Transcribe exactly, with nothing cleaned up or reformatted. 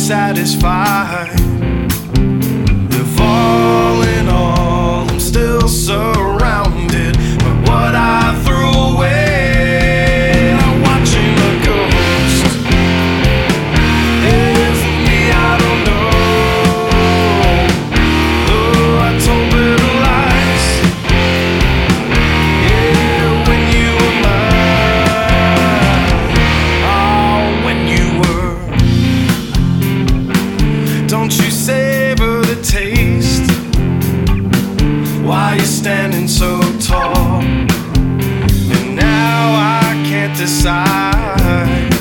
satisfied. If all in all I'm still surrounded by what I threw away, I'm watching a ghost. Is it me? I don't know. Oh, I told little lies. Yeah, when you were mine. Oh, when you were. Don't you savor the taste? Why you standing so tall? And now I can't decide.